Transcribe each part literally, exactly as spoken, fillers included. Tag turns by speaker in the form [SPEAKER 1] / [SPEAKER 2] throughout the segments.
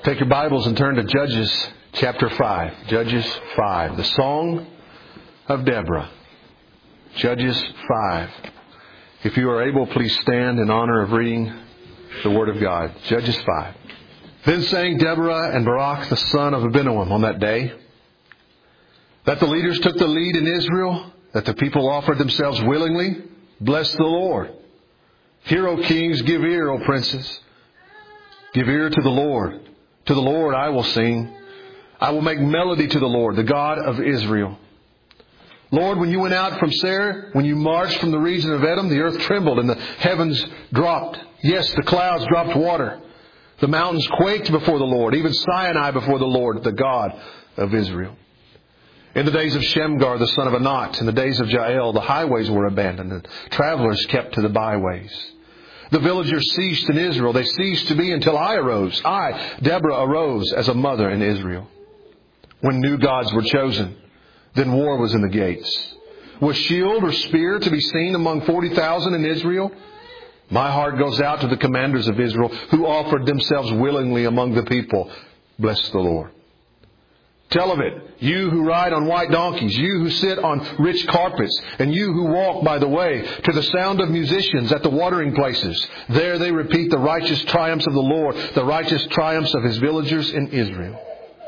[SPEAKER 1] Take your Bibles and turn to Judges chapter five. Judges five. The Song of Deborah. Judges five. If you are able, please stand in honor of reading the Word of God. Judges five. Then sang Deborah and Barak the son of Abinoam on that day, that the leaders took the lead in Israel, that the people offered themselves willingly. Bless the Lord. Hear, O kings, give ear, O princes. Give ear to the Lord. To the Lord I will sing. I will make melody to the Lord, the God of Israel. Lord, when you went out from Seir, when you marched from the region of Edom, the earth trembled and the heavens dropped. Yes, the clouds dropped water. The mountains quaked before the Lord, even Sinai before the Lord, the God of Israel. In the days of Shamgar, the son of Anat, in the days of Jael, the highways were abandoned, and travelers kept to the byways. The villagers ceased in Israel. They ceased to be until I arose. I, Deborah, arose as a mother in Israel. When new gods were chosen, then war was in the gates. Was shield or spear to be seen among forty thousand in Israel? My heart goes out to the commanders of Israel who offered themselves willingly among the people. Bless the Lord. Tell of it, you who ride on white donkeys, you who sit on rich carpets, and you who walk by the way, to the sound of musicians at the watering places. There they repeat the righteous triumphs of the Lord, the righteous triumphs of His villagers in Israel.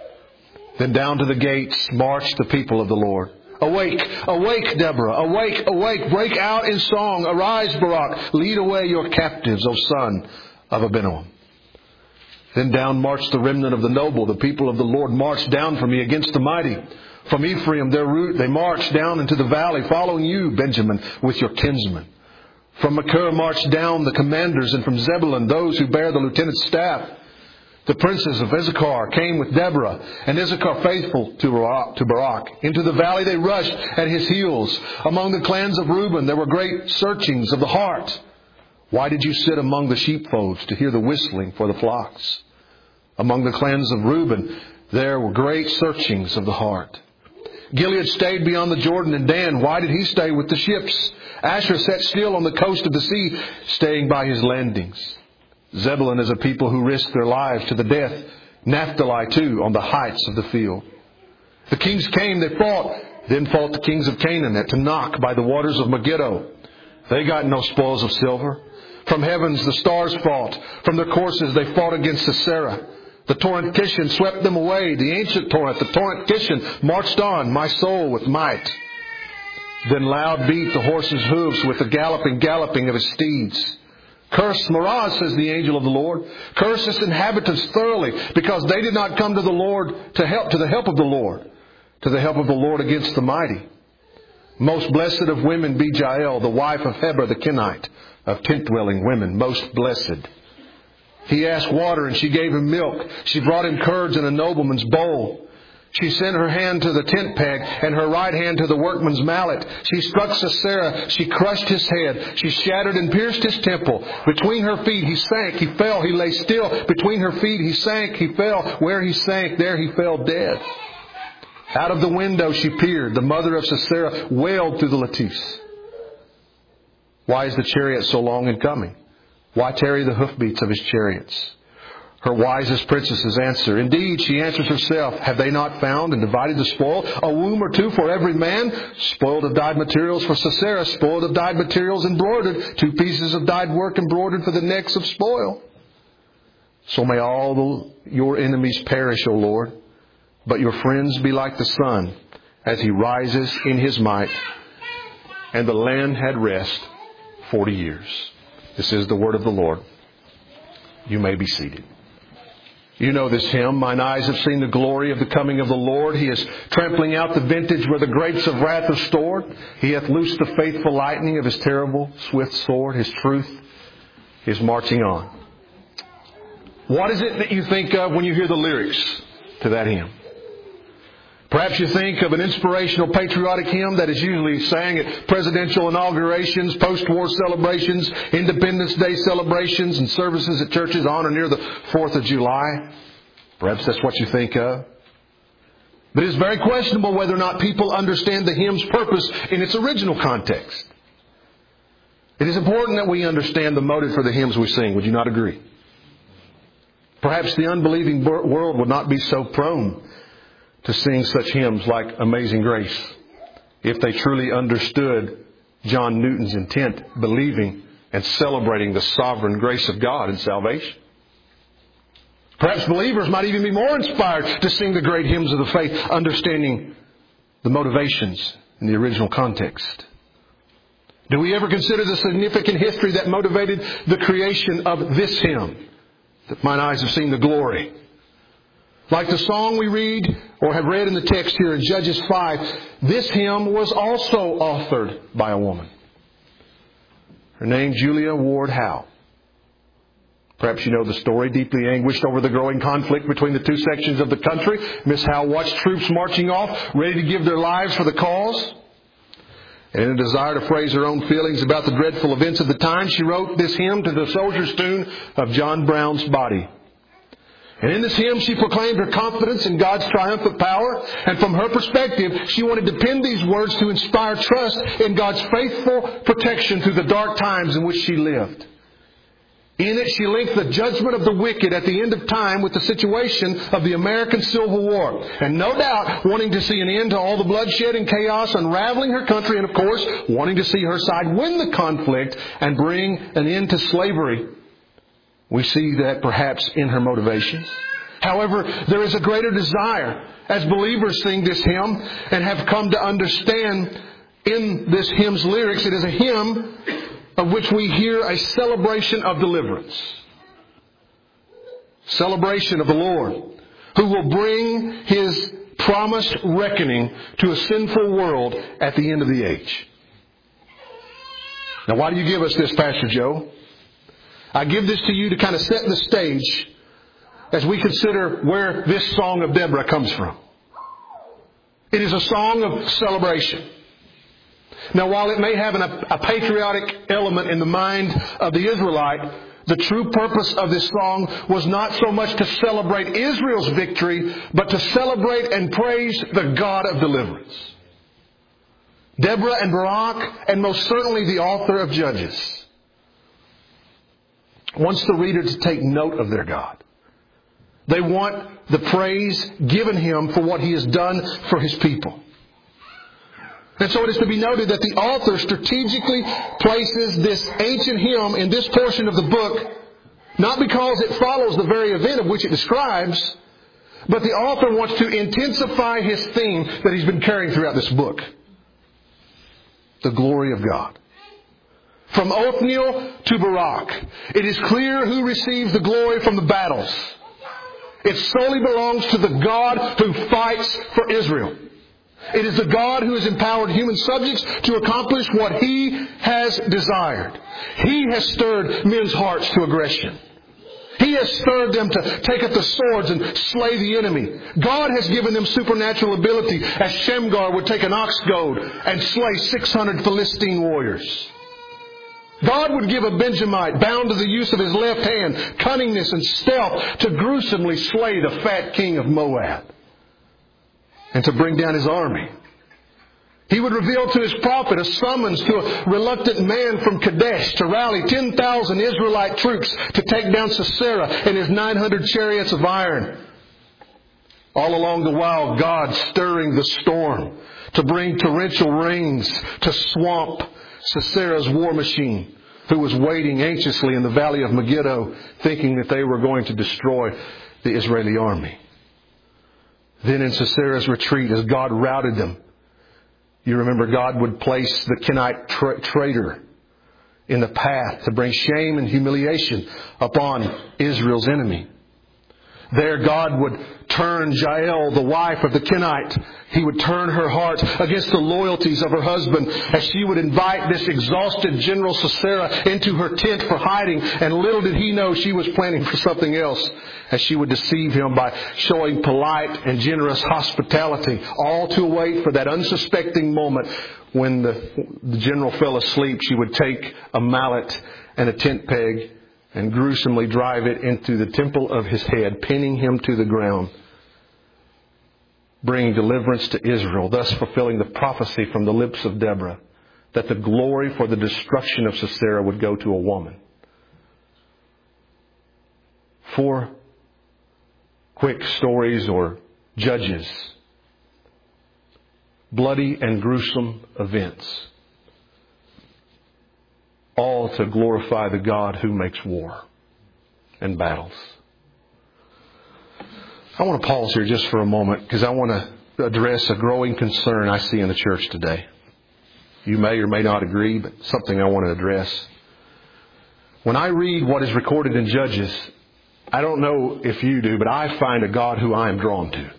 [SPEAKER 1] Then down to the gates marched the people of the Lord. Awake, awake, Deborah, awake, awake, break out in song. Arise, Barak, lead away your captives, O son of Abinoam. Then down marched the remnant of the noble. The people of the Lord marched down from me against the mighty. From Ephraim, their root, they marched down into the valley, following you, Benjamin, with your kinsmen. From Machir marched down the commanders, and from Zebulun, those who bear the lieutenant's staff. The princes of Issachar came with Deborah, and Issachar faithful to Barak. Into the valley they rushed at his heels. Among the clans of Reuben, there were great searchings of the heart. Why did you sit among the sheepfolds to hear the whistling for the flocks? Among the clans of Reuben, there were great searchings of the heart. Gilead stayed beyond the Jordan, and Dan, why did he stay with the ships? Asher sat still on the coast of the sea, staying by his landings. Zebulun is a people who risk their lives to the death. Naphtali too, on the heights of the field. The kings came, they fought. Then fought the kings of Canaan at Tanakh by the waters of Megiddo. They got no spoils of silver. From heavens the stars fought. From their courses they fought against Sisera. The torrent Kishon swept them away. The ancient torrent, the torrent Kishon, marched on, my soul with might. Then loud beat the horses' hooves with the galloping, galloping of his steeds. Curse Meroz, says the angel of the Lord. Curse its inhabitants thoroughly, because they did not come to the Lord to help, to the help of the Lord, to the help of the Lord against the mighty. Most blessed of women be Jael, the wife of Heber the Kenite, of tent-dwelling women, most blessed. He asked water, and she gave him milk. She brought him curds in a nobleman's bowl. She sent her hand to the tent peg, and her right hand to the workman's mallet. She struck Sisera. She crushed his head. She shattered and pierced his temple. Between her feet he sank. He fell. He lay still. Between her feet he sank. He fell. Where he sank, there he fell dead. Out of the window she peered. The mother of Sisera wailed through the lattice. Why is the chariot so long in coming? Why tarry the hoofbeats of his chariots? Her wisest princesses answer. Indeed, she answers herself. Have they not found and divided the spoil? A womb or two for every man? Spoiled of dyed materials for Sisera. Spoiled of dyed materials embroidered. Two pieces of dyed work embroidered for the necks of spoil. So may all the, your enemies perish, O Lord. But your friends be like the sun as he rises in his might. And the land had rest forty years. This is the word of the Lord. You may be seated. You know this hymn. Mine eyes have seen the glory of the coming of the Lord. He is trampling out the vintage where the grapes of wrath are stored. He hath loosed the faithful lightning of his terrible swift sword. His truth is marching on. What is it that you think of when you hear the lyrics to that hymn? Perhaps you think of an inspirational patriotic hymn that is usually sang at presidential inaugurations, post-war celebrations, Independence Day celebrations, and services at churches on or near the fourth of July. Perhaps that's what you think of. But it is very questionable whether or not people understand the hymn's purpose in its original context. It is important that we understand the motive for the hymns we sing. Would you not agree? Perhaps the unbelieving world would not be so prone to sing such hymns like Amazing Grace if they truly understood John Newton's intent, believing and celebrating the sovereign grace of God in salvation. Perhaps believers might even be more inspired to sing the great hymns of the faith, understanding the motivations in the original context. Do we ever consider the significant history that motivated the creation of this hymn? That mine eyes have seen the glory. Like the song we read or have read in the text here in Judges five, this hymn was also authored by a woman. Her name, Julia Ward Howe. Perhaps you know the story. Deeply anguished over the growing conflict between the two sections of the country, Miss Howe watched troops marching off, ready to give their lives for the cause. And in a desire to phrase her own feelings about the dreadful events of the time, she wrote this hymn to the soldier's tune of John Brown's Body. And in this hymn, she proclaimed her confidence in God's triumphant power. And from her perspective, she wanted to pen these words to inspire trust in God's faithful protection through the dark times in which she lived. In it, she linked the judgment of the wicked at the end of time with the situation of the American Civil War. And no doubt, wanting to see an end to all the bloodshed and chaos unraveling her country, and of course, wanting to see her side win the conflict and bring an end to slavery. We see that perhaps in her motivations. However, there is a greater desire as believers sing this hymn and have come to understand in this hymn's lyrics, it is a hymn of which we hear a celebration of deliverance. Celebration of the Lord, who will bring His promised reckoning to a sinful world at the end of the age. Now, why do you give us this, Pastor Joe? I give this to you to kind of set the stage as we consider where this Song of Deborah comes from. It is a song of celebration. Now, while it may have an, a patriotic element in the mind of the Israelite, the true purpose of this song was not so much to celebrate Israel's victory, but to celebrate and praise the God of deliverance. Deborah and Barak, and most certainly the author of Judges, wants the reader to take note of their God. They want the praise given Him for what He has done for His people. And so it is to be noted that the author strategically places this ancient hymn in this portion of the book, not because it follows the very event of which it describes, but the author wants to intensify his theme that he's been carrying throughout this book. The glory of God. From Othniel to Barak, it is clear who receives the glory from the battles. It solely belongs to the God who fights for Israel. It is the God who has empowered human subjects to accomplish what He has desired. He has stirred men's hearts to aggression. He has stirred them to take up the swords and slay the enemy. God has given them supernatural ability, as Shamgar would take an ox goad and slay six hundred Philistine warriors. God would give a Benjamite, bound to the use of his left hand, cunningness and stealth to gruesomely slay the fat king of Moab and to bring down his army. He would reveal to his prophet a summons to a reluctant man from Kadesh to rally ten thousand Israelite troops to take down Sisera and his nine hundred chariots of iron. All along the while, God stirring the storm to bring torrential rains to swamp Sisera's war machine, who was waiting anxiously in the valley of Megiddo, thinking that they were going to destroy the Israeli army. Then in Sisera's retreat, as God routed them, you remember God would place the Kenite tra- traitor in the path to bring shame and humiliation upon Israel's enemy. There God would turn Jael, the wife of the Kenite. He would turn her heart against the loyalties of her husband as she would invite this exhausted General Sisera into her tent for hiding. And little did he know she was planning for something else, as she would deceive him by showing polite and generous hospitality, all to wait for that unsuspecting moment when the, the general fell asleep. She would take a mallet and a tent peg and gruesomely drive it into the temple of his head, pinning him to the ground, bringing deliverance to Israel, thus fulfilling the prophecy from the lips of Deborah that the glory for the destruction of Sisera would go to a woman. For quick stories or judges. Bloody and gruesome events. All to glorify the God who makes war and battles. I want to pause here just for a moment because I want to address a growing concern I see in the church today. You may or may not agree, but something I want to address. When I read what is recorded in Judges, I don't know if you do, but I find a God who I am drawn to.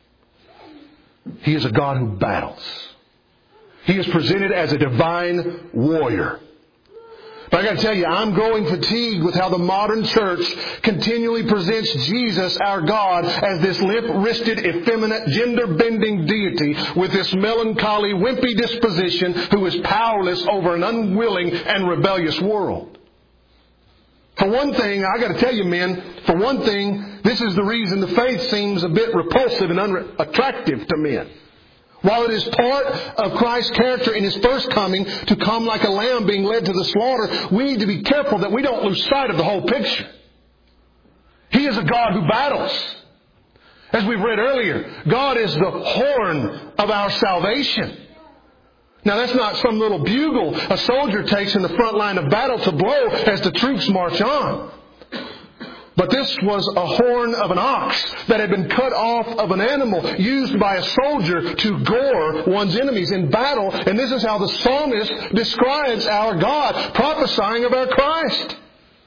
[SPEAKER 1] He is a God who battles. He is presented as a divine warrior. But I got to tell you, I'm growing fatigued with how the modern church continually presents Jesus, our God, as this limp-wristed, effeminate, gender-bending deity with this melancholy, wimpy disposition who is powerless over an unwilling and rebellious world. For one thing, I got to tell you, men, for one thing, this is the reason the faith seems a bit repulsive and unattractive to men. While it is part of Christ's character in His first coming to come like a lamb being led to the slaughter, we need to be careful that we don't lose sight of the whole picture. He is a God who battles. As we've read earlier, God is the horn of our salvation. Now that's not some little bugle a soldier takes in the front line of battle to blow as the troops march on. But this was a horn of an ox that had been cut off of an animal used by a soldier to gore one's enemies in battle. And this is how the psalmist describes our God, prophesying of our Christ.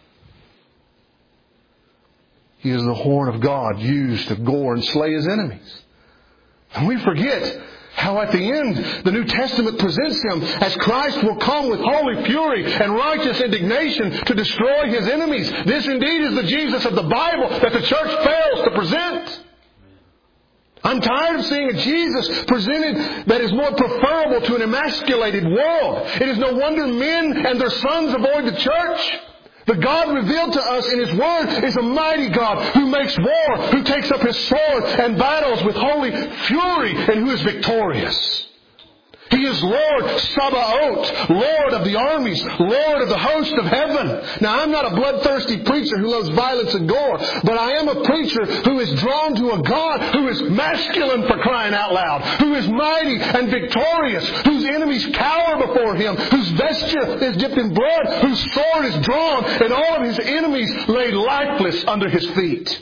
[SPEAKER 1] He is the horn of God used to gore and slay His enemies. And we forget how at the end the New Testament presents Him as Christ will come with holy fury and righteous indignation to destroy His enemies. This indeed is the Jesus of the Bible that the church fails to present. I'm tired of seeing a Jesus presented that is more preferable to an emasculated world. It is no wonder men and their sons avoid the church. The God revealed to us in His Word is a mighty God who makes war, who takes up His sword and battles with holy fury, and who is victorious. He is Lord Sabaoth, Lord of the armies, Lord of the host of heaven. Now, I'm not a bloodthirsty preacher who loves violence and gore, but I am a preacher who is drawn to a God who is masculine, for crying out loud, who is mighty and victorious, whose enemies cower before Him, whose vesture is dipped in blood, whose sword is drawn, and all of His enemies laid lifeless under His feet.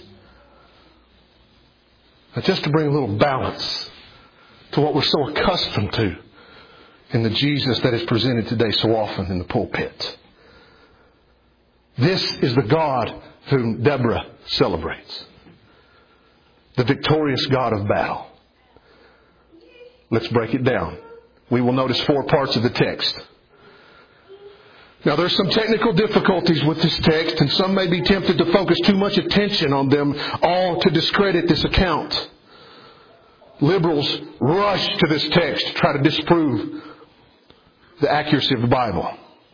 [SPEAKER 1] Now, just to bring a little balance to what we're so accustomed to in the Jesus that is presented today so often in the pulpit. This is the God whom Deborah celebrates. The victorious God of battle. Let's break it down. We will notice four parts of the text. Now, there's some technical difficulties with this text, and some may be tempted to focus too much attention on them, all to discredit this account. Liberals rush to this text to try to disprove the accuracy of the Bible.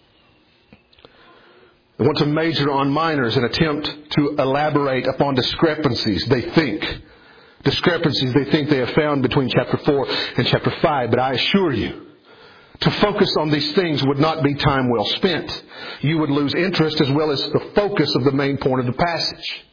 [SPEAKER 1] They want to major on minors and attempt to elaborate upon discrepancies they think. Discrepancies they think they have found between chapter four and chapter five. But I assure you, to focus on these things would not be time well spent. You would lose interest as well as the focus of the main point of the passage.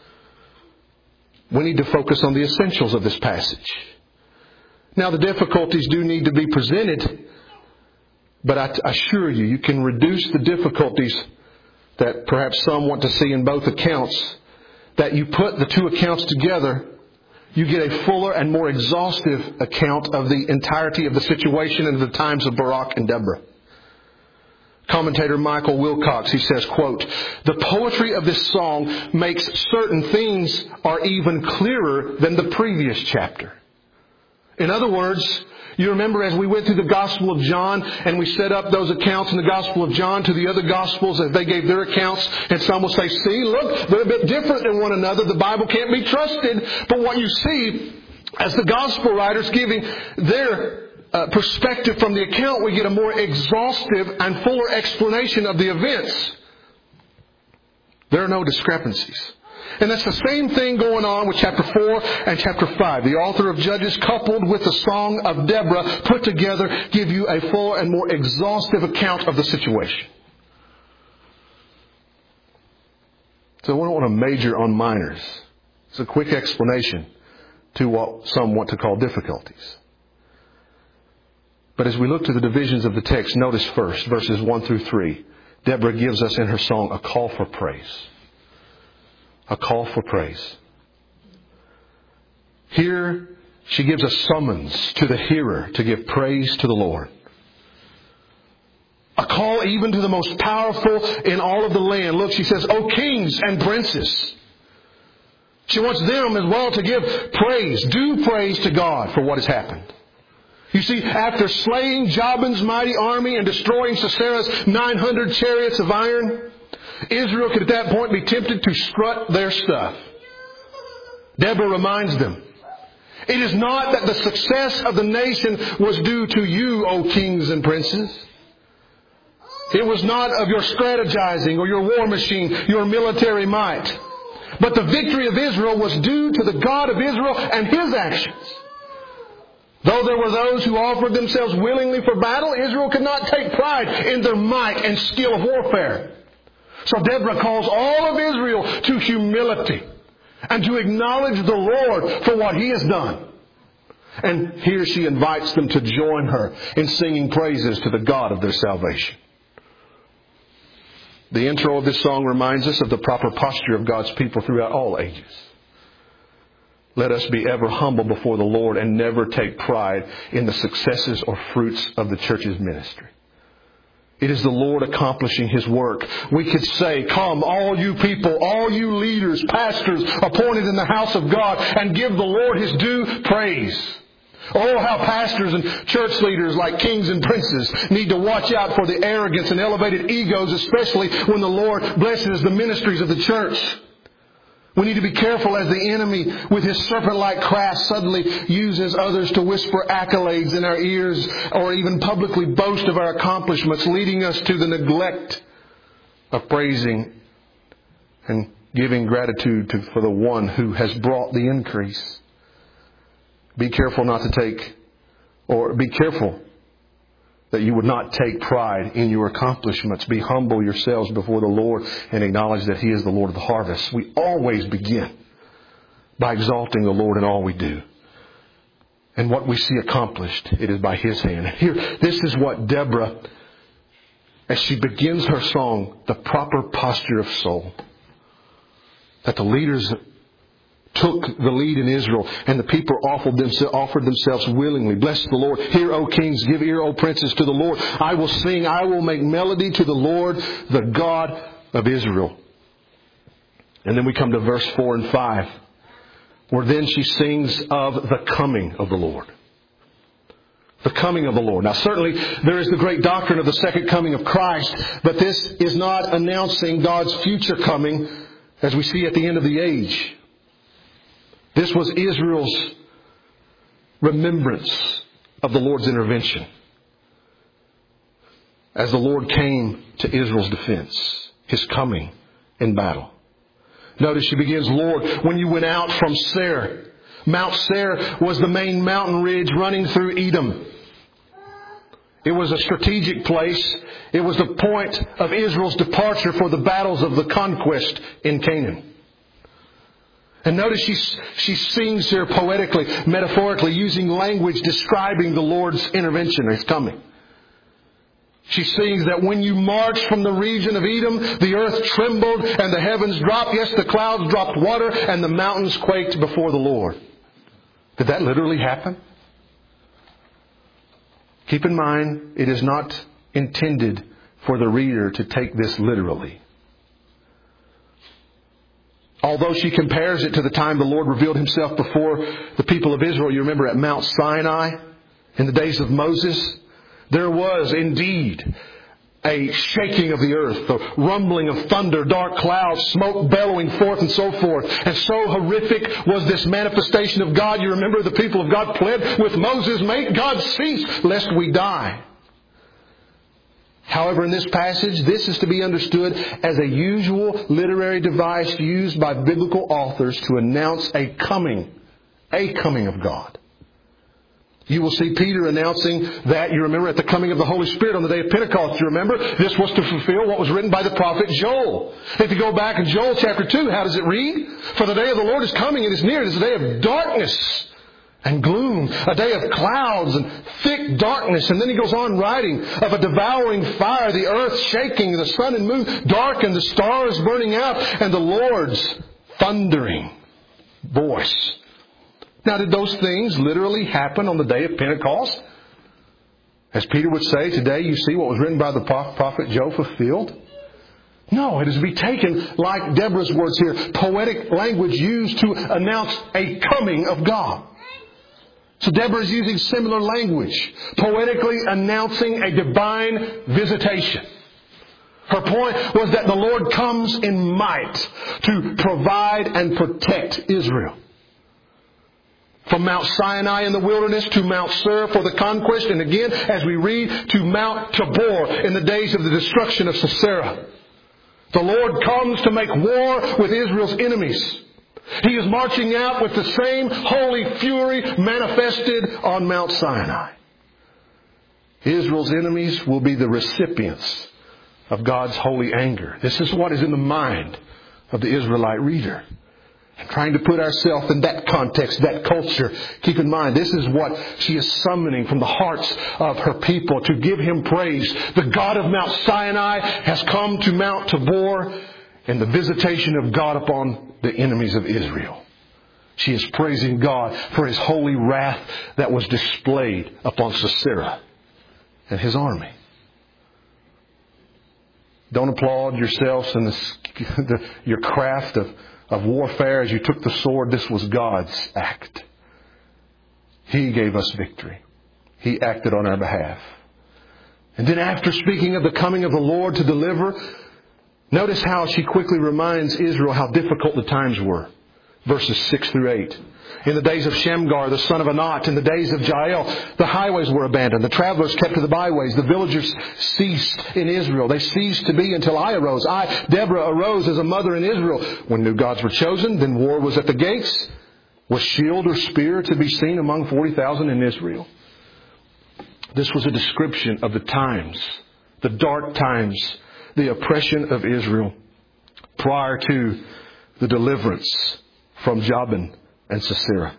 [SPEAKER 1] We need to focus on the essentials of this passage. Now, the difficulties do need to be presented, but I assure you, you can reduce the difficulties that perhaps some want to see in both accounts. That you put the two accounts together, you get a fuller and more exhaustive account of the entirety of the situation in the times of Barak and Deborah. Commentator Michael Wilcox, he says, quote, "The poetry of this song makes certain things are even clearer than the previous chapter." In other words, you remember as we went through the Gospel of John and we set up those accounts in the Gospel of John to the other Gospels as they gave their accounts, and some will say, see, look, they're a bit different than one another. The Bible can't be trusted. But what you see as the Gospel writers giving their uh, perspective from the account, we get a more exhaustive and fuller explanation of the events. There are no discrepancies. And that's the same thing going on with chapter four and chapter five. The author of Judges, coupled with the Song of Deborah, put together, give you a full and more exhaustive account of the situation. So we don't want to major on minors. It's a quick explanation to what some want to call difficulties. But as we look to the divisions of the text, notice first, verses one through three, Deborah gives us in her song a call for praise. A call for praise. Here, she gives a summons to the hearer to give praise to the Lord. A call even to the most powerful in all of the land. Look, she says, O kings and princes. She wants them as well to give praise, due praise to God for what has happened. You see, after slaying Jabin's mighty army and destroying Sisera's nine hundred chariots of iron, Israel could at that point be tempted to strut their stuff. Deborah reminds them, it is not that the success of the nation was due to you, O kings and princes. It was not of your strategizing or your war machine, your military might. But the victory of Israel was due to the God of Israel and His actions. Though there were those who offered themselves willingly for battle, Israel could not take pride in their might and skill of warfare. So Deborah calls all of Israel to humility and to acknowledge the Lord for what He has done. And here she invites them to join her in singing praises to the God of their salvation. The intro of this song reminds us of the proper posture of God's people throughout all ages. Let us be ever humble before the Lord and never take pride in the successes or fruits of the church's ministry. It is the Lord accomplishing His work. We could say, come, all you people, all you leaders, pastors appointed in the house of God, and give the Lord His due praise. Oh, how pastors and church leaders like kings and princes need to watch out for the arrogance and elevated egos, especially when the Lord blesses the ministries of the church. We need to be careful as the enemy, with his serpent-like craft, suddenly uses others to whisper accolades in our ears or even publicly boast of our accomplishments, leading us to the neglect of praising and giving gratitude to, for the one who has brought the increase. Be careful not to take, or be careful that you would not take pride in your accomplishments. Be humble yourselves before the Lord and acknowledge that He is the Lord of the harvest. We always begin by exalting the Lord in all we do. And what we see accomplished, it is by His hand. Here, this is what Deborah, as she begins her song, the proper posture of soul, that the leaders took the lead in Israel, and the people offered themselves, offered themselves willingly. Bless the Lord. Hear, O kings, give ear, O princes, to the Lord. I will sing, I will make melody to the Lord, the God of Israel. And then we come to verse four and five, where then she sings of the coming of the Lord. The coming of the Lord. Now certainly there is the great doctrine of the second coming of Christ, but this is not announcing God's future coming as we see at the end of the age. This was Israel's remembrance of the Lord's intervention as the Lord came to Israel's defense, His coming in battle. Notice she begins, Lord, when you went out from Seir. Mount Seir was the main mountain ridge running through Edom. It was a strategic place. It was the point of Israel's departure for the battles of the conquest in Canaan. And notice she, she sings here poetically, metaphorically, using language describing the Lord's intervention, His coming. She sings that when you marched from the region of Edom, the earth trembled and the heavens dropped. Yes, the clouds dropped water and the mountains quaked before the Lord. Did that literally happen? Keep in mind, it is not intended for the reader to take this literally. Although she compares it to the time the Lord revealed Himself before the people of Israel, you remember at Mount Sinai, in the days of Moses, there was indeed a shaking of the earth, the rumbling of thunder, dark clouds, smoke bellowing forth and so forth. And so horrific was this manifestation of God. You remember the people of God pled with Moses, make God cease lest we die. However, in this passage, this is to be understood as a usual literary device used by biblical authors to announce a coming, a coming of God. You will see Peter announcing that, you remember, at the coming of the Holy Spirit on the day of Pentecost. You remember, this was to fulfill what was written by the prophet Joel. If you go back in Joel chapter two, how does it read? For the day of the Lord is coming and is near. It is a day of darkness and gloom, a day of clouds and thick darkness. And then he goes on writing of a devouring fire, the earth shaking, the sun and moon darkened, the stars burning out, and the Lord's thundering voice. Now, did those things literally happen on the day of Pentecost? As Peter would say, today you see what was written by the prophet Joel fulfilled? No, it is to be taken, like Deborah's words here, poetic language used to announce a coming of God. So Deborah is using similar language, poetically announcing a divine visitation. Her point was that the Lord comes in might to provide and protect Israel. From Mount Sinai in the wilderness to Mount Seir for the conquest, and again, as we read, to Mount Tabor in the days of the destruction of Sisera. The Lord comes to make war with Israel's enemies. He is marching out with the same holy fury manifested on Mount Sinai. Israel's enemies will be the recipients of God's holy anger. This is what is in the mind of the Israelite reader. And trying to put ourselves in that context, that culture. Keep in mind, this is what she is summoning from the hearts of her people to give Him praise. The God of Mount Sinai has come to Mount Tabor in the visitation of God upon the enemies of Israel. She is praising God for His holy wrath that was displayed upon Sisera and his army. Don't applaud yourselves in the, the, your craft of Of warfare as you took the sword. This was God's act. He gave us victory. He acted on our behalf. And then after speaking of the coming of the Lord to deliver, notice how she quickly reminds Israel how difficult the times were. Verses six through eight. In the days of Shamgar, the son of Anat, in the days of Jael, the highways were abandoned. The travelers kept to the byways. The villagers ceased in Israel. They ceased to be until I arose. I, Deborah, arose as a mother in Israel. When new gods were chosen, then war was at the gates. Was shield or spear to be seen among forty thousand in Israel? This was a description of the times, the dark times, the oppression of Israel prior to the deliverance from Jabin and Sisera.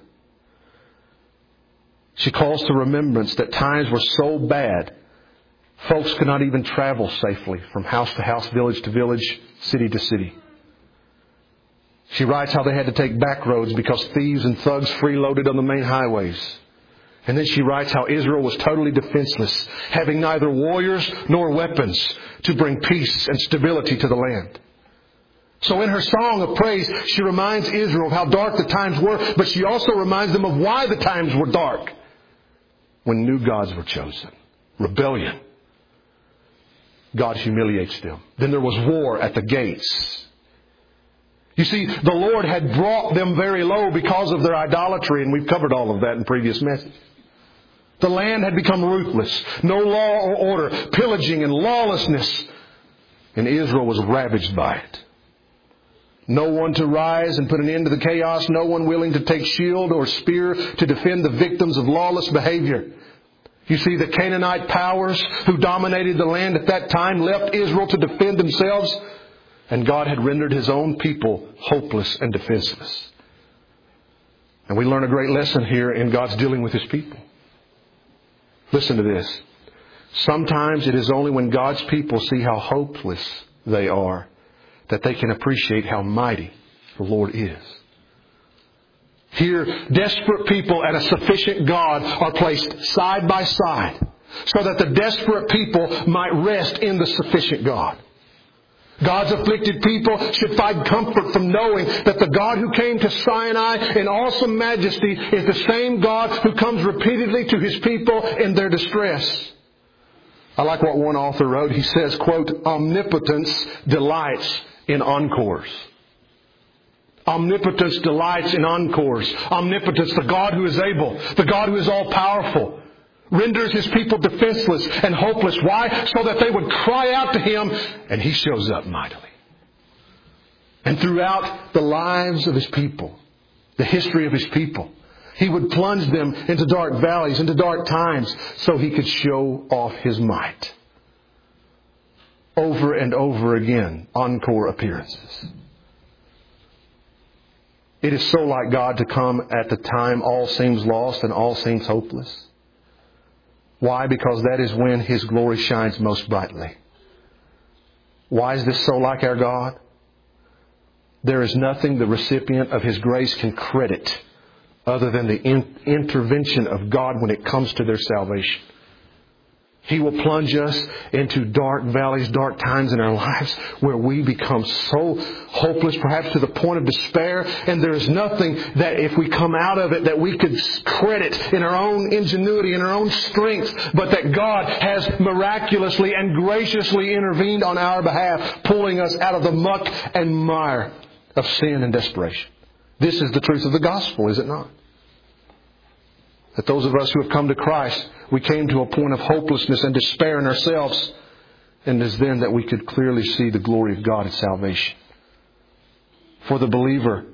[SPEAKER 1] She calls to remembrance that times were so bad, folks could not even travel safely from house to house, village to village, city to city. She writes how they had to take back roads because thieves and thugs freeloaded on the main highways. And then she writes how Israel was totally defenseless, having neither warriors nor weapons to bring peace and stability to the land. So in her song of praise, she reminds Israel of how dark the times were, but she also reminds them of why the times were dark. When new gods were chosen. Rebellion. God humiliates them. Then there was war at the gates. You see, the Lord had brought them very low because of their idolatry, and we've covered all of that in previous messages. The land had become ruthless. No law or order. Pillaging and lawlessness. And Israel was ravaged by it. No one to rise and put an end to the chaos. No one willing to take shield or spear to defend the victims of lawless behavior. You see, the Canaanite powers who dominated the land at that time left Israel to defend themselves. And God had rendered His own people hopeless and defenseless. And we learn a great lesson here in God's dealing with His people. Listen to this. Sometimes it is only when God's people see how hopeless they are that they can appreciate how mighty the Lord is. Here, desperate people and a sufficient God are placed side by side so that the desperate people might rest in the sufficient God. God's afflicted people should find comfort from knowing that the God who came to Sinai in awesome majesty is the same God who comes repeatedly to His people in their distress. I like what one author wrote. He says, quote, "Omnipotence delights in encores." Omnipotence delights in encores. Omnipotence, the God who is able, the God who is all-powerful, renders His people defenseless and hopeless. Why? So that they would cry out to Him, and He shows up mightily. And throughout the lives of His people, the history of His people, He would plunge them into dark valleys, into dark times, so He could show off His might. Over and over again, encore appearances. It is so like God to come at the time all seems lost and all seems hopeless. Why? Because that is when His glory shines most brightly. Why is this so like our God? There is nothing the recipient of His grace can credit other than the in- intervention of God when it comes to their salvation. He will plunge us into dark valleys, dark times in our lives where we become so hopeless, perhaps to the point of despair. And there is nothing that if we come out of it that we could credit in our own ingenuity, in our own strength, but that God has miraculously and graciously intervened on our behalf, pulling us out of the muck and mire of sin and desperation. This is the truth of the gospel, is it not? That those of us who have come to Christ, we came to a point of hopelessness and despair in ourselves. And it is then that we could clearly see the glory of God in salvation. For the believer,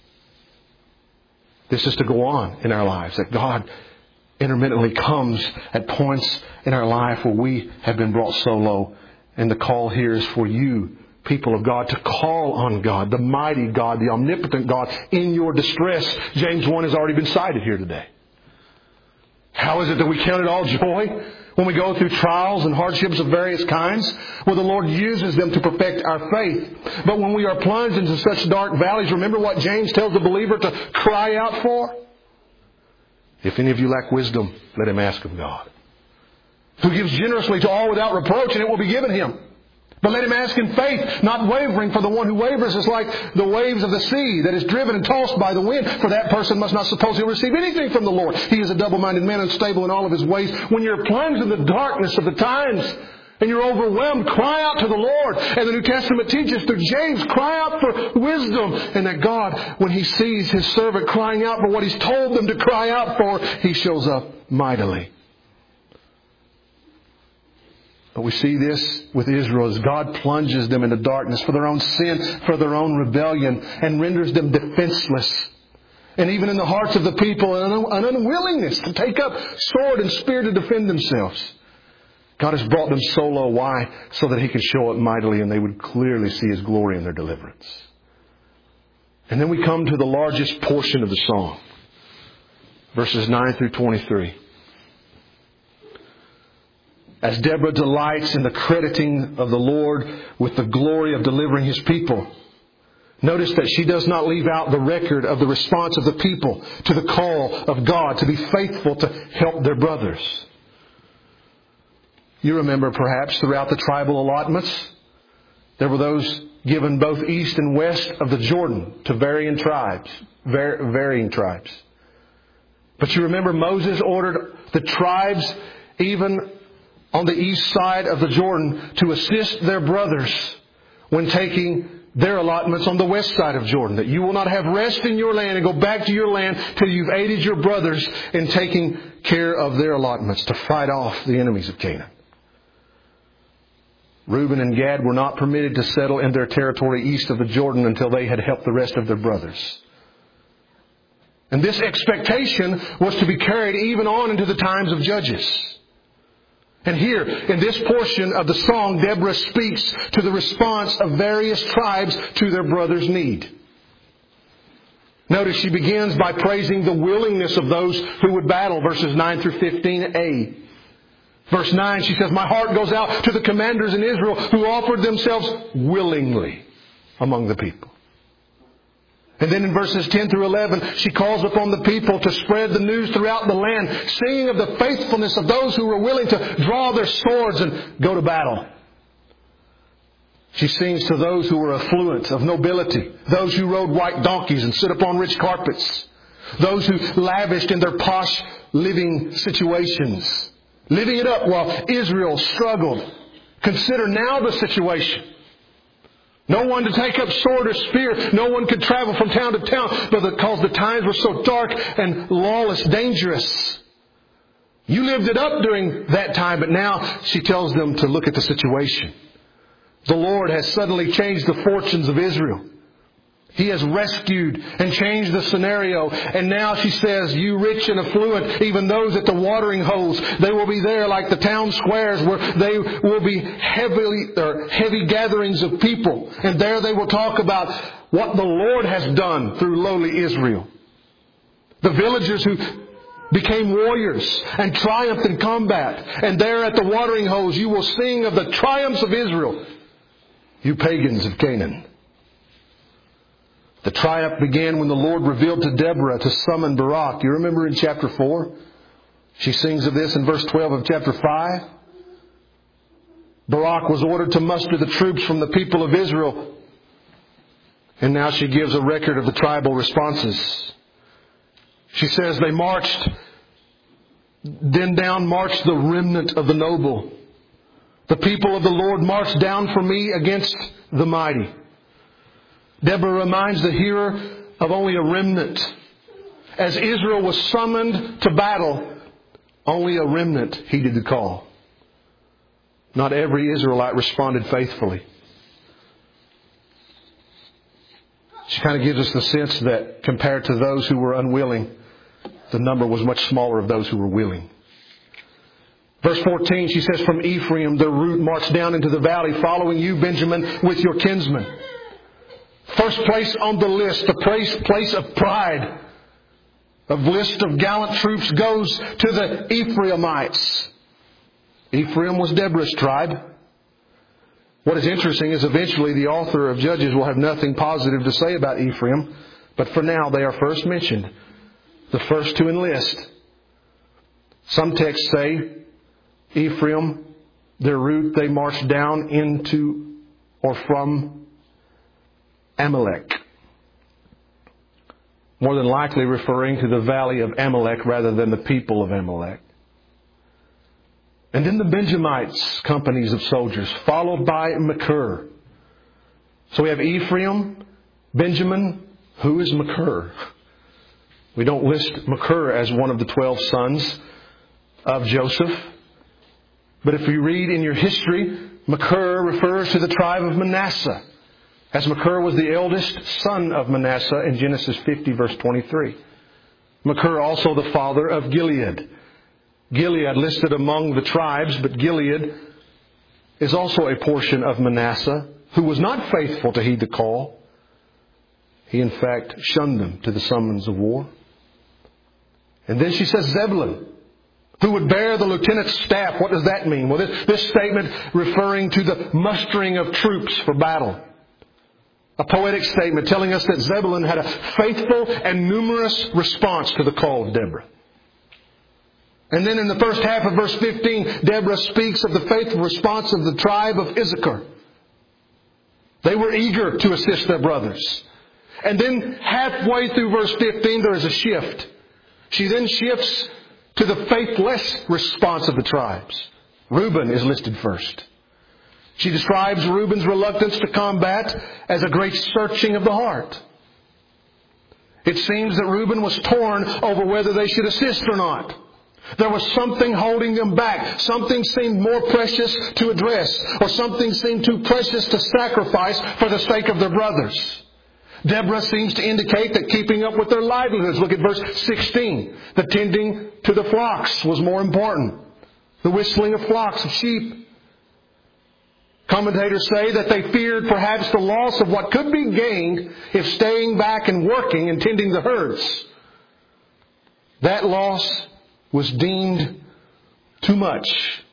[SPEAKER 1] this is to go on in our lives. That God intermittently comes at points in our life where we have been brought so low. And the call here is for you, people of God, to call on God, the mighty God, the omnipotent God, in your distress. James one has already been cited here today. How is it that we count it all joy when we go through trials and hardships of various kinds? Well, the Lord uses them to perfect our faith. But when we are plunged into such dark valleys, remember what James tells the believer to cry out for? If any of you lack wisdom, let him ask of God, who gives generously to all without reproach, and it will be given him. But let him ask in faith, not wavering, for the one who wavers is like the waves of the sea that is driven and tossed by the wind. For that person must not suppose he'll receive anything from the Lord. He is a double-minded man, unstable in all of his ways. When you're plunged in the darkness of the times and you're overwhelmed, cry out to the Lord. And the New Testament teaches through James, cry out for wisdom. And that God, when He sees His servant crying out for what He's told them to cry out for, He shows up mightily. But we see this with Israel as God plunges them into darkness for their own sin, for their own rebellion, and renders them defenseless. And even in the hearts of the people, an unwillingness to take up sword and spear to defend themselves. God has brought them so low. Why? So that He could show up mightily and they would clearly see His glory in their deliverance. And then we come to the largest portion of the song. Verses nine through twenty-three. As Deborah delights in the crediting of the Lord with the glory of delivering His people. Notice that she does not leave out the record of the response of the people to the call of God to be faithful to help their brothers. You remember perhaps throughout the tribal allotments, there were those given both east and west of the Jordan to varying tribes, varying tribes. But you remember Moses ordered the tribes even on the east side of the Jordan to assist their brothers when taking their allotments on the west side of Jordan. That you will not have rest in your land and go back to your land till you've aided your brothers in taking care of their allotments to fight off the enemies of Canaan. Reuben and Gad were not permitted to settle in their territory east of the Jordan until they had helped the rest of their brothers. And this expectation was to be carried even on into the times of Judges. And here, in this portion of the song, Deborah speaks to the response of various tribes to their brother's need. Notice she begins by praising the willingness of those who would battle, verses nine through fifteen a. Verse nine, she says, my heart goes out to the commanders in Israel who offered themselves willingly among the people. And then in verses ten through eleven, she calls upon the people to spread the news throughout the land, singing of the faithfulness of those who were willing to draw their swords and go to battle. She sings to those who were affluent, of nobility, those who rode white donkeys and sit upon rich carpets, those who lavished in their posh living situations, living it up while Israel struggled. Consider now the situation. No one to take up sword or spear. No one could travel from town to town because the times were so dark and lawless, dangerous. You lived it up during that time, but now she tells them to look at the situation. The Lord has suddenly changed the fortunes of Israel. He has rescued and changed the scenario. And now she says, you rich and affluent, even those at the watering holes, they will be there like the town squares where they will be heavily, or heavy gatherings of people. And there they will talk about what the Lord has done through lowly Israel. The villagers who became warriors and triumphed in combat. And there at the watering holes you will sing of the triumphs of Israel, you pagans of Canaan. The triumph began when the Lord revealed to Deborah to summon Barak. You remember in chapter four? She sings of this in verse twelve of chapter five. Barak was ordered to muster the troops from the people of Israel. And now she gives a record of the tribal responses. She says, they marched, then down marched the remnant of the noble. The people of the Lord marched down from me against the mighty. Deborah reminds the hearer of only a remnant. As Israel was summoned to battle, only a remnant heeded the call. Not every Israelite responded faithfully. She kind of gives us the sense that compared to those who were unwilling, the number was much smaller of those who were willing. Verse fourteen, she says, from Ephraim the root marched down into the valley, following you, Benjamin, with your kinsmen. First place on the list, the place, place of pride, of list of gallant troops goes to the Ephraimites. Ephraim was Deborah's tribe. What is interesting is eventually the author of Judges will have nothing positive to say about Ephraim, but for now they are first mentioned, the first to enlist. Some texts say Ephraim, their route, they marched down into or from Amalek. More than likely referring to the valley of Amalek rather than the people of Amalek. And then the Benjamites, companies of soldiers, followed by Machir. So we have Ephraim, Benjamin. Who is Machir? We don't list Machir as one of the twelve sons of Joseph. But if you read in your history, Machir refers to the tribe of Manasseh, as Machir was the eldest son of Manasseh in Genesis fifty, verse twenty-three. Machir also the father of Gilead. Gilead listed among the tribes, but Gilead is also a portion of Manasseh, who was not faithful to heed the call. He, in fact, shunned them to the summons of war. And then she says Zebulun, who would bear the lieutenant's staff. What does that mean? Well, this, this statement referring to the mustering of troops for battle. A poetic statement telling us that Zebulun had a faithful and numerous response to the call of Deborah. And then in the first half of verse fifteen, Deborah speaks of the faithful response of the tribe of Issachar. They were eager to assist their brothers. And then halfway through verse fifteen, there is a shift. She then shifts to the faithless response of the tribes. Reuben is listed first. She describes Reuben's reluctance to combat as a great searching of the heart. It seems that Reuben was torn over whether they should assist or not. There was something holding them back. Something seemed more precious to address, or something seemed too precious to sacrifice for the sake of their brothers. Deborah seems to indicate that keeping up with their livelihoods. Look at verse sixteen. The tending to the flocks was more important. The whistling of flocks of sheep. Commentators say that they feared perhaps the loss of what could be gained if staying back and working and tending the herds. That loss was deemed too much.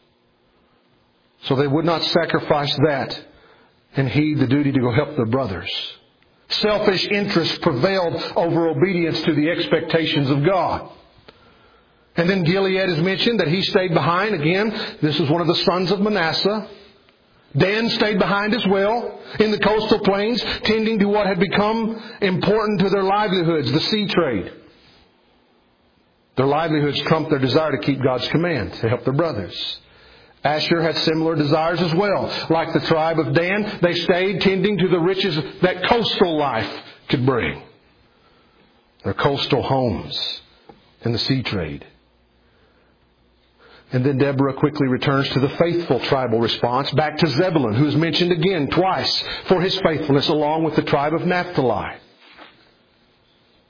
[SPEAKER 1] So they would not sacrifice that and heed the duty to go help their brothers. Selfish interest prevailed over obedience to the expectations of God. And then Gilead is mentioned, that he stayed behind. Again, this was one of the sons of Manasseh. Dan stayed behind as well in the coastal plains, tending to what had become important to their livelihoods, the sea trade. Their livelihoods trumped their desire to keep God's command, to help their brothers. Asher had similar desires as well. Like the tribe of Dan, they stayed tending to the riches that coastal life could bring. Their coastal homes and the sea trade. And then Deborah quickly returns to the faithful tribal response, back to Zebulun, who is mentioned again twice for his faithfulness, along with the tribe of Naphtali.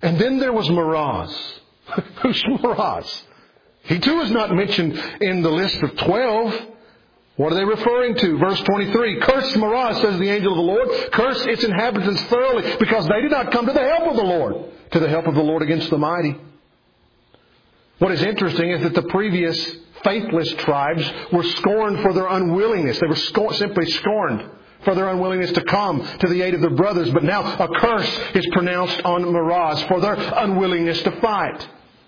[SPEAKER 1] And then there was Meroz. Who's Meroz? He too is not mentioned in the list of twelve. What are they referring to? Verse twenty-three, curse Meroz, says the angel of the Lord. Curse its inhabitants thoroughly, because they did not come to the help of the Lord, to the help of the Lord against the mighty. What is interesting is that the previous faithless tribes were scorned for their unwillingness. They were sco- simply scorned for their unwillingness to come to the aid of their brothers. But now a curse is pronounced on Meroz for their unwillingness to fight.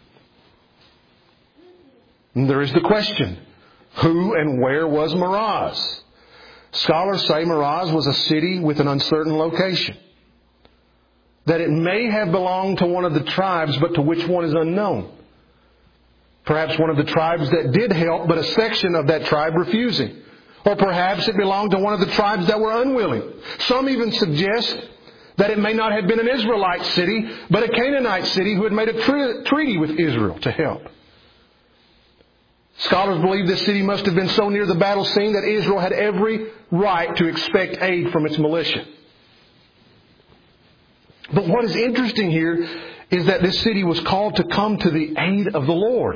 [SPEAKER 1] And there is the question, who and where was Meroz? Scholars say Meroz was a city with an uncertain location. That it may have belonged to one of the tribes, but to which one is unknown. Perhaps one of the tribes that did help, but a section of that tribe refusing. Or perhaps it belonged to one of the tribes that were unwilling. Some even suggest that it may not have been an Israelite city, but a Canaanite city who had made a tre- treaty with Israel to help. Scholars believe this city must have been so near the battle scene that Israel had every right to expect aid from its militia. But what is interesting here is that this city was called to come to the aid of the Lord.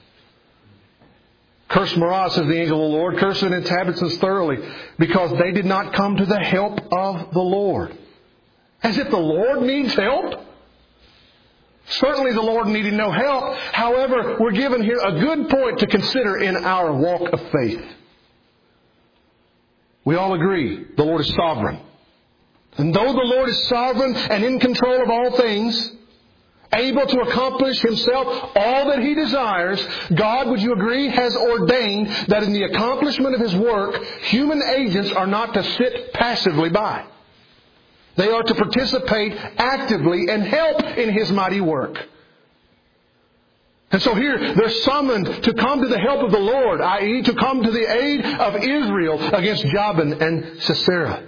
[SPEAKER 1] Curse Meroz, says the angel of the Lord, curse its inhabitants thoroughly, because they did not come to the help of the Lord. As if the Lord needs help? Certainly the Lord needed no help. However, we're given here a good point to consider in our walk of faith. We all agree the Lord is sovereign. And though the Lord is sovereign and in control of all things, able to accomplish Himself all that He desires, God, would you agree, has ordained that in the accomplishment of His work, human agents are not to sit passively by. They are to participate actively and help in His mighty work. And so here, they're summoned to come to the help of the Lord, that is to come to the aid of Israel against Jabin and Sisera.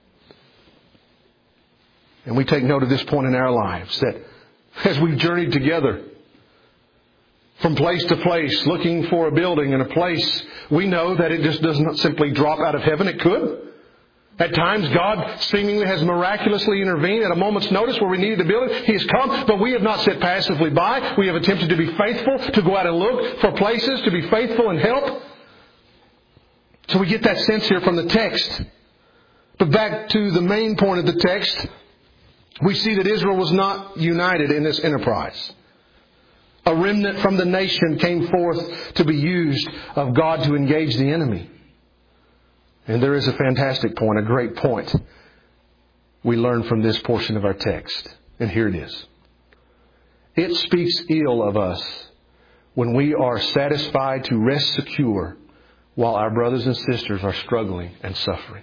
[SPEAKER 1] And we take note of this point in our lives, that as we've journeyed together from place to place, looking for a building and a place, we know that it just does not simply drop out of heaven. It could. At times, God seemingly has miraculously intervened at a moment's notice where we needed a building. He has come, but we have not sat passively by. We have attempted to be faithful, to go out and look for places, to be faithful and help. So we get that sense here from the text. But back to the main point of the text, we see that Israel was not united in this enterprise. A remnant from the nation came forth to be used of God to engage the enemy. And there is a fantastic point, a great point we learn from this portion of our text. And here it is. It speaks ill of us when we are satisfied to rest secure while our brothers and sisters are struggling and suffering.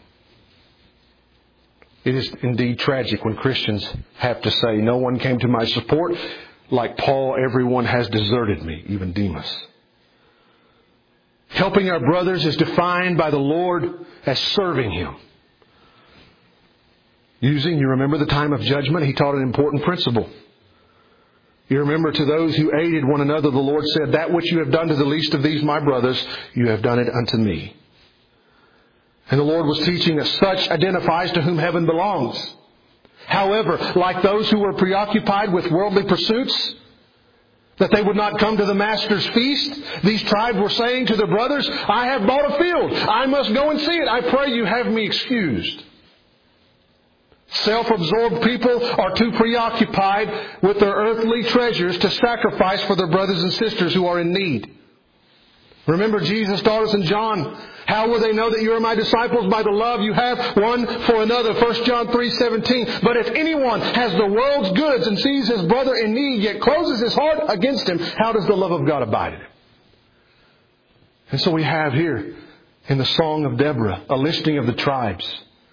[SPEAKER 1] It is indeed tragic when Christians have to say, no one came to my support. Like Paul, everyone has deserted me, even Demas. Helping our brothers is defined by the Lord as serving Him. Using, you remember the time of judgment, He taught an important principle. You remember, to those who aided one another, the Lord said, that which you have done to the least of these my brothers, you have done it unto me. And the Lord was teaching us, such identifies to whom heaven belongs. However, like those who were preoccupied with worldly pursuits, that they would not come to the Master's feast, these tribes were saying to their brothers, I have bought a field. I must go and see it. I pray you have me excused. Self-absorbed people are too preoccupied with their earthly treasures to sacrifice for their brothers and sisters who are in need. Remember, Jesus taught us in John, how will they know that you are my disciples? By the love you have one for another. First John three seventeen. But if anyone has the world's goods and sees his brother in need, yet closes his heart against him, how does the love of God abide in him? And so we have here in the Song of Deborah a listing of the tribes.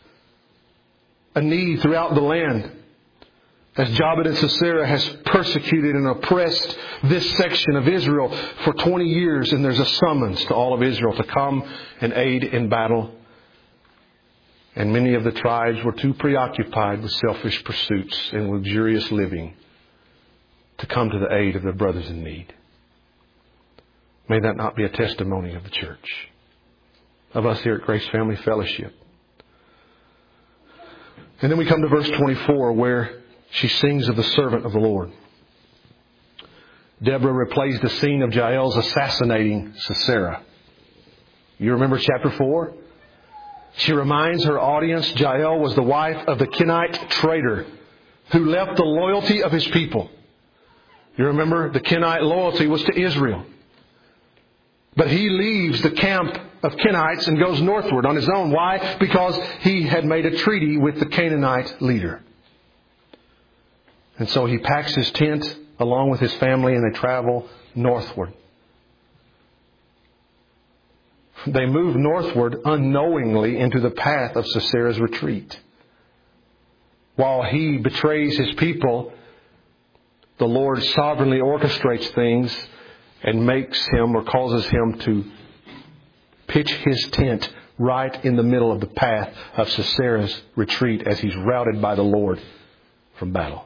[SPEAKER 1] A need throughout the land. As Jabin and Sisera has persecuted and oppressed this section of Israel for twenty years, and there's a summons to all of Israel to come and aid in battle. And many of the tribes were too preoccupied with selfish pursuits and luxurious living to come to the aid of their brothers in need. May that not be a testimony of the church, of us here at Grace Family Fellowship. And then we come to verse twenty-four, where She sings of the servant of the Lord. Deborah replays the scene of Jael's assassinating Sisera. You remember chapter four? She reminds her audience Jael was the wife of the Kenite traitor who left the loyalty of his people. You remember the Kenite loyalty was to Israel. But he leaves the camp of Kenites and goes northward on his own. Why? Because he had made a treaty with the Canaanite leader. And so he packs his tent along with his family and they travel northward. They move northward unknowingly into the path of Sisera's retreat. While he betrays his people, the Lord sovereignly orchestrates things and makes him or causes him to pitch his tent right in the middle of the path of Sisera's retreat as he's routed by the Lord from battle.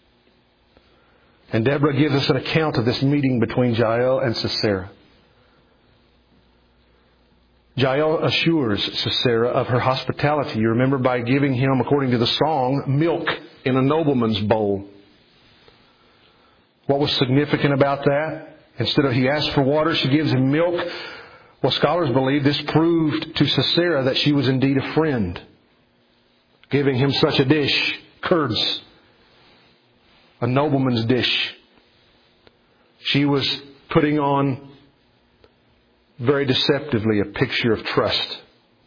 [SPEAKER 1] And Deborah gives us an account of this meeting between Jael and Sisera. Jael assures Sisera of her hospitality. You remember by giving him, according to the song, milk in a nobleman's bowl. What was significant about that? Instead of he asked for water, she gives him milk. Well, scholars believe this proved to Sisera that she was indeed a friend. Giving him such a dish, curds, a nobleman's dish. She was putting on very deceptively a picture of trust.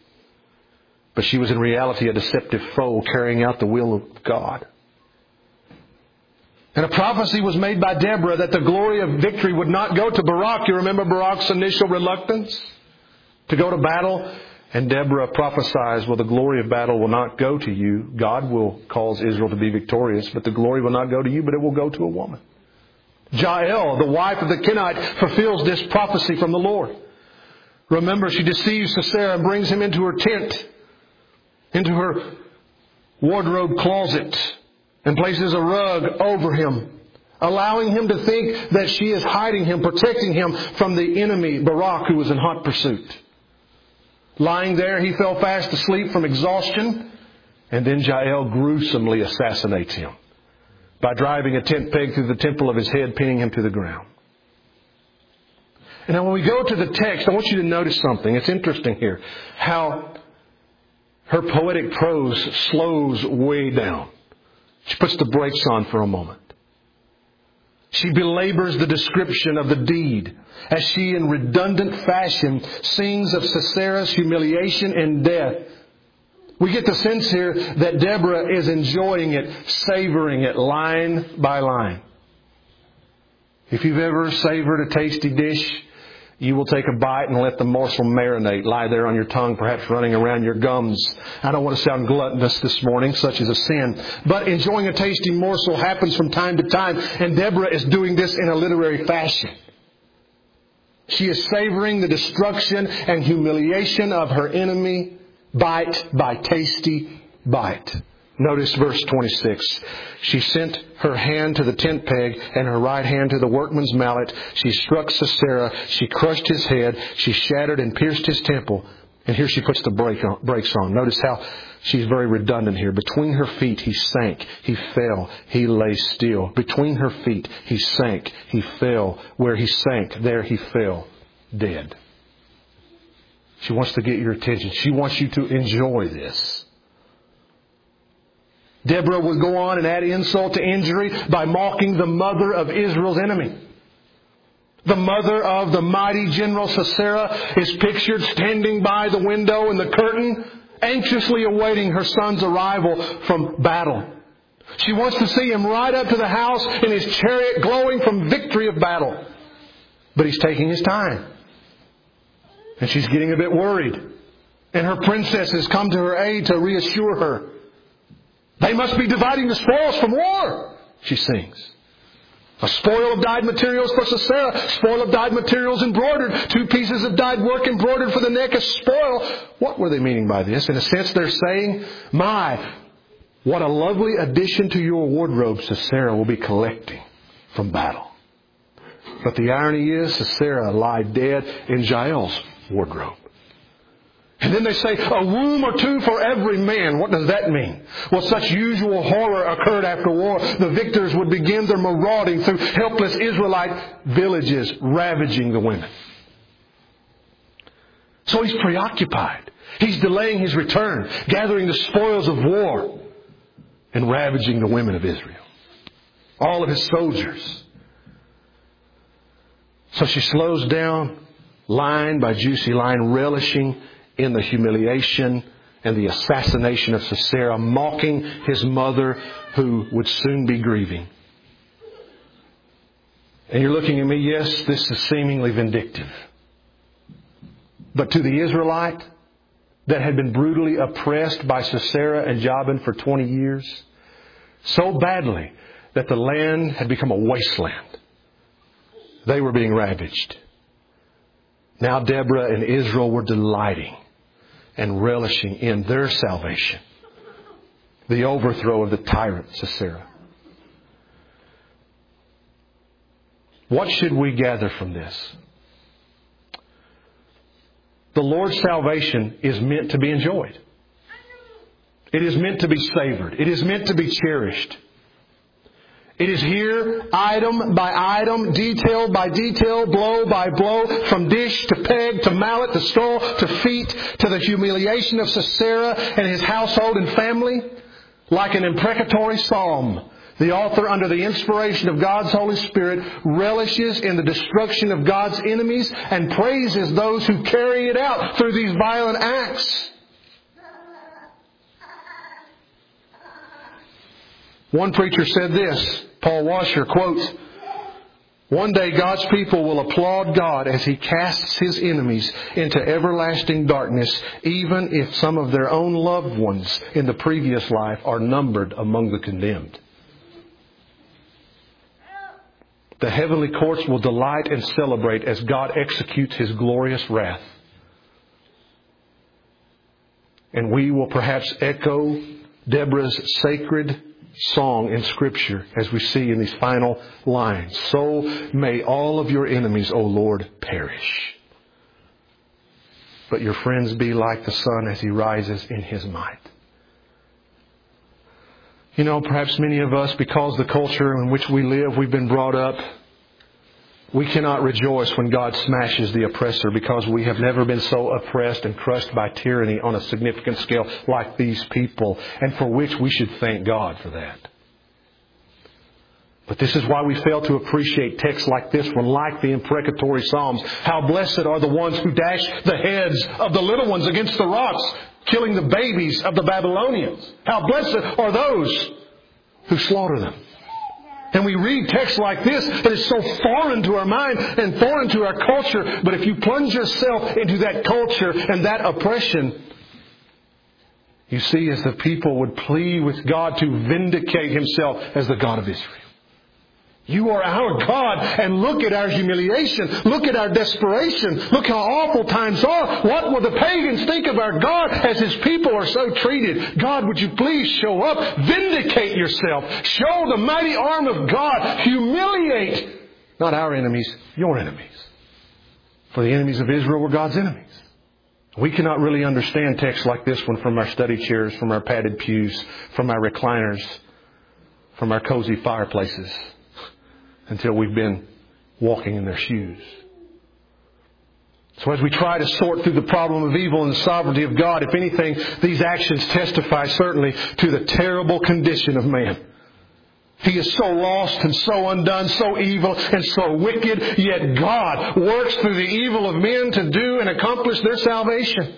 [SPEAKER 1] But she was in reality a deceptive foe carrying out the will of God. And a prophecy was made by Deborah that the glory of victory would not go to Barak. You remember Barak's initial reluctance to go to battle? And Deborah prophesies, well, the glory of battle will not go to you. God will cause Israel to be victorious, but the glory will not go to you, but it will go to a woman. Jael, the wife of the Kenite, fulfills this prophecy from the Lord. Remember, she deceives Sisera and brings him into her tent, into her wardrobe closet, and places a rug over him, allowing him to think that she is hiding him, protecting him from the enemy, Barak, who was in hot pursuit. Lying there, he fell fast asleep from exhaustion, and then Jael gruesomely assassinates him by driving a tent peg through the temple of his head, pinning him to the ground. And now when we go to the text, I want you to notice something. It's interesting here. How her poetic prose slows way down. She puts the brakes on for a moment. She belabors the description of the deed as she in redundant fashion sings of Sisera's humiliation and death. We get the sense here that Deborah is enjoying it, savoring it line by line. If you've ever savored a tasty dish, you will take a bite and let the morsel marinate, lie there on your tongue, perhaps running around your gums. I don't want to sound gluttonous this morning, such is a sin. But enjoying a tasty morsel happens from time to time, and Deborah is doing this in a literary fashion. She is savoring the destruction and humiliation of her enemy, bite by tasty bite. Notice verse twenty-six. She sent her hand to the tent peg and her right hand to the workman's mallet. She struck Sisera. She crushed his head. She shattered and pierced his temple. And here she puts the brake on, brakes on. Notice how she's very redundant here. Between her feet he sank. He fell. He lay still. Between her feet he sank. He fell. Where he sank, there he fell. Dead. She wants to get your attention. She wants you to enjoy this. Deborah would go on and add insult to injury by mocking the mother of Israel's enemy. The mother of the mighty general Sisera is pictured standing by the window in the curtain, anxiously awaiting her son's arrival from battle. She wants to see him ride up to the house in his chariot glowing from victory of battle. But he's taking his time. And she's getting a bit worried. And her princesses come to her aid to reassure her. They must be dividing the spoils from war, she sings. A spoil of dyed materials for Sisera, spoil of dyed materials embroidered, two pieces of dyed work embroidered for the neck as spoil. What were they meaning by this? In a sense, they're saying, my, what a lovely addition to your wardrobe Sisera will be collecting from battle. But the irony is, Sisera lied dead in Jael's wardrobe. And then they say, a womb or two for every man. What does that mean? Well, such usual horror occurred after war. The victors would begin their marauding through helpless Israelite villages, ravaging the women. So he's preoccupied. He's delaying his return, gathering the spoils of war, and ravaging the women of Israel. All of his soldiers. So she slows down, line by juicy line, relishing in the humiliation and the assassination of Sisera, mocking his mother who would soon be grieving. And you're looking at me, yes, this is seemingly vindictive. But to the Israelite that had been brutally oppressed by Sisera and Jabin for twenty years, so badly that the land had become a wasteland, they were being ravaged. Now Deborah and Israel were delighting and relishing in their salvation, the overthrow of the tyrant Sisera. What should we gather from this? The Lord's salvation is meant to be enjoyed. It is meant to be savored. It is meant to be cherished. It is here, item by item, detail by detail, blow by blow, from dish to peg to mallet to straw to feet, to the humiliation of Sisera and his household and family, like an imprecatory psalm. The author, under the inspiration of God's Holy Spirit, relishes in the destruction of God's enemies and praises those who carry it out through these violent acts. One preacher said this, Paul Washer, quotes, "One day God's people will applaud God as He casts His enemies into everlasting darkness, even if some of their own loved ones in the previous life are numbered among the condemned." The heavenly courts will delight and celebrate as God executes His glorious wrath. And we will perhaps echo Deborah's sacred song in Scripture as we see in these final lines. "So may all of your enemies, O Lord, perish. But your friends be like the sun as he rises in his might." You know, perhaps many of us, because the culture in which we live, we've been brought up, we cannot rejoice when God smashes the oppressor because we have never been so oppressed and crushed by tyranny on a significant scale like these people, and for which we should thank God for that. But this is why we fail to appreciate texts like this one, like the imprecatory Psalms. How blessed are the ones who dash the heads of the little ones against the rocks, killing the babies of the Babylonians. How blessed are those who slaughter them. And we read texts like this that is so foreign to our mind and foreign to our culture. But if you plunge yourself into that culture and that oppression, you see as the people would plead with God to vindicate Himself as the God of Israel. You are our God, and look at our humiliation. Look at our desperation. Look how awful times are. What will the pagans think of our God as His people are so treated? God, would you please show up? Vindicate yourself. Show the mighty arm of God. Humiliate, not our enemies, your enemies. For the enemies of Israel were God's enemies. We cannot really understand texts like this one from our study chairs, from our padded pews, from our recliners, from our cozy fireplaces, until we've been walking in their shoes. So as we try to sort through the problem of evil and the sovereignty of God, if anything, these actions testify certainly to the terrible condition of man. He is so lost and so undone, so evil and so wicked, yet God works through the evil of men to do and accomplish their salvation.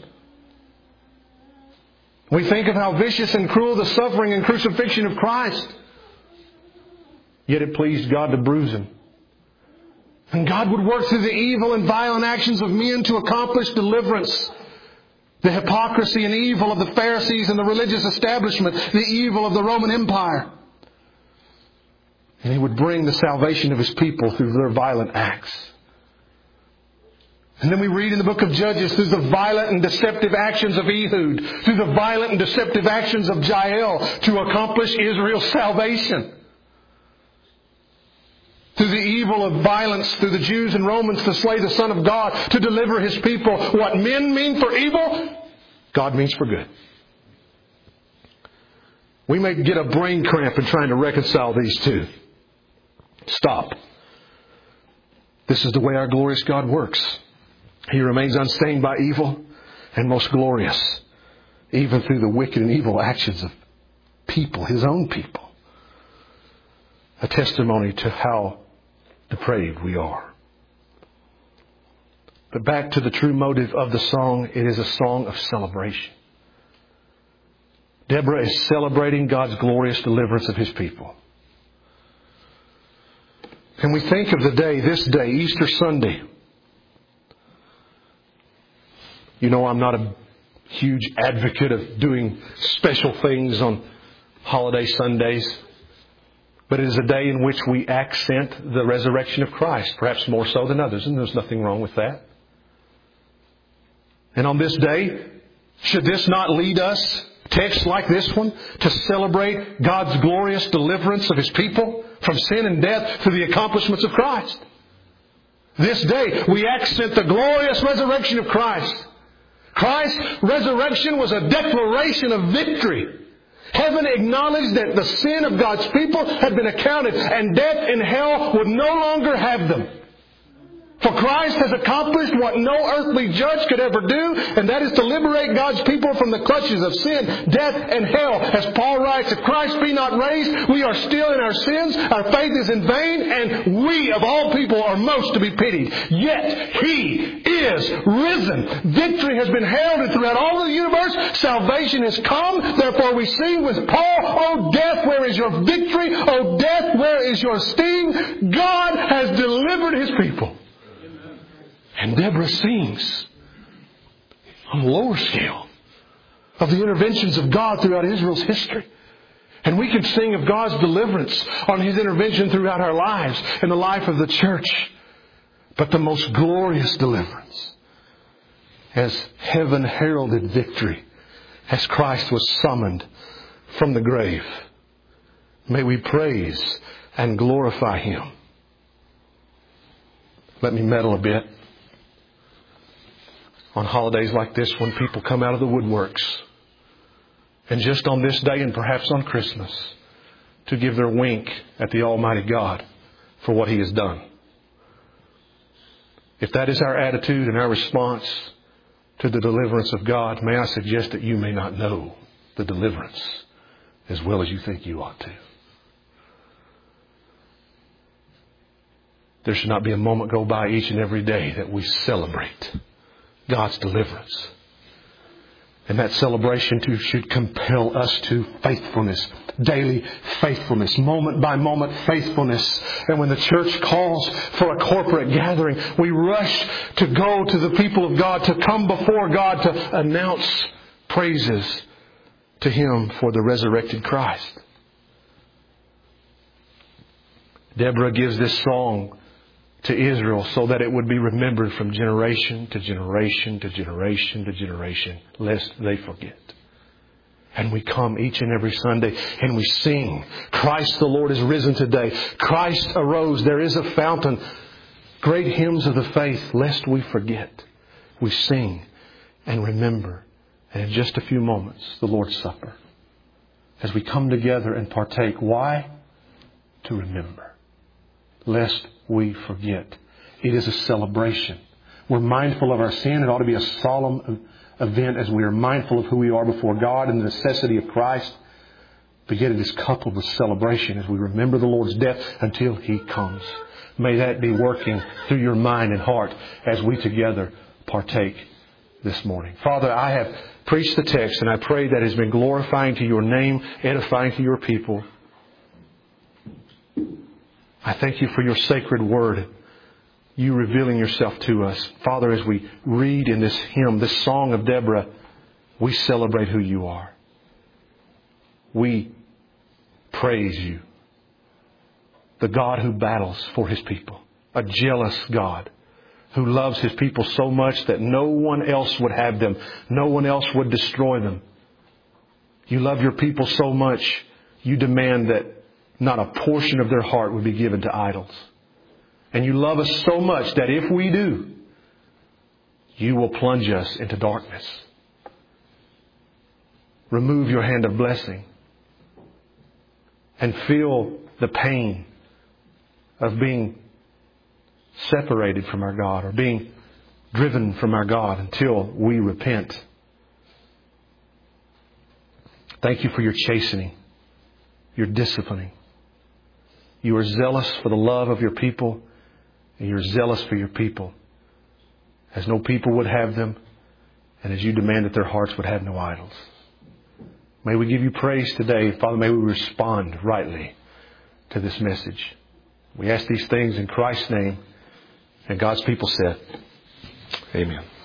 [SPEAKER 1] We think of how vicious and cruel the suffering and crucifixion of Christ. Yet it pleased God to bruise Him. And God would work through the evil and violent actions of men to accomplish deliverance. The hypocrisy and evil of the Pharisees and the religious establishment. The evil of the Roman Empire. And He would bring the salvation of His people through their violent acts. And then we read in the book of Judges through the violent and deceptive actions of Ehud. Through the violent and deceptive actions of Jael to accomplish Israel's salvation. Through the evil of violence, through the Jews and Romans to slay the Son of God, to deliver His people. What men mean for evil, God means for good. We may get a brain cramp in trying to reconcile these two. Stop. This is the way our glorious God works. He remains unstained by evil and most glorious, even through the wicked and evil actions of people, His own people. A testimony to how depraved we are. But back to the true motive of the song, it is a song of celebration. Deborah is celebrating God's glorious deliverance of His people. And we think of the day, this day, Easter Sunday. You know, I'm not a huge advocate of doing special things on holiday Sundays. But it is a day in which we accent the resurrection of Christ, perhaps more so than others, and there's nothing wrong with that. And on this day, should this not lead us, texts like this one, to celebrate God's glorious deliverance of His people from sin and death through the accomplishments of Christ? This day, we accent the glorious resurrection of Christ. Christ's resurrection was a declaration of victory. Heaven acknowledged that the sin of God's people had been accounted, and death and hell would no longer have them. For Christ has accomplished what no earthly judge could ever do, and that is to liberate God's people from the clutches of sin, death, and hell. As Paul writes, if Christ be not raised, we are still in our sins, our faith is in vain, and we of all people are most to be pitied. Yet He is risen. Victory has been heralded throughout all of the universe. Salvation has come. Therefore we sing with Paul, O death, where is your victory? O death, where is your sting? God has delivered His people. And Deborah sings on a lower scale of the interventions of God throughout Israel's history. And we can sing of God's deliverance on His intervention throughout our lives and the life of the church. But the most glorious deliverance, as heaven heralded victory, as Christ was summoned from the grave. May we praise and glorify Him. Let me meddle a bit. On holidays like this, when people come out of the woodworks, and just on this day and perhaps on Christmas, to give their wink at the Almighty God for what He has done. If that is our attitude and our response to the deliverance of God, may I suggest that you may not know the deliverance as well as you think you ought to. There should not be a moment go by each and every day that we celebrate God's deliverance. And that celebration too should compel us to faithfulness, daily faithfulness, moment by moment faithfulness. And when the church calls for a corporate gathering, we rush to go to the people of God, to come before God, to announce praises to Him for the resurrected Christ. Deborah gives this song to Israel so that it would be remembered from generation to generation to generation to generation, lest they forget. And we come each and every Sunday and we sing, Christ the Lord is risen today. Christ arose. There is a fountain. Great hymns of the faith, lest we forget. We sing and remember. And in just a few moments, the Lord's Supper. As we come together and partake. Why? To remember. Lest we forget. It is a celebration. We're mindful of our sin. It ought to be a solemn event as we are mindful of who we are before God and the necessity of Christ. But yet it is coupled with celebration as we remember the Lord's death until He comes. May that be working through your mind and heart as we together partake this morning. Father, I have preached the text and I pray that it has been glorifying to your name, edifying to your people. I thank you for your sacred word, you revealing yourself to us. Father, as we read in this hymn, this song of Deborah, we celebrate who you are. We praise you, the God who battles for His people, a jealous God who loves His people so much that no one else would have them, no one else would destroy them. You love your people so much, you demand that not a portion of their heart would be given to idols. And you love us so much that if we do, you will plunge us into darkness. remove your hand of blessing and feel the pain of being separated from our God or being driven from our God until we repent. Thank you for your chastening, your disciplining. You are zealous for the love of your people, and you're zealous for your people as no people would have them, and as you demand that their hearts would have no idols. May we give you praise today. Father, may we respond rightly to this message. We ask these things in Christ's name, and God's people said, Amen.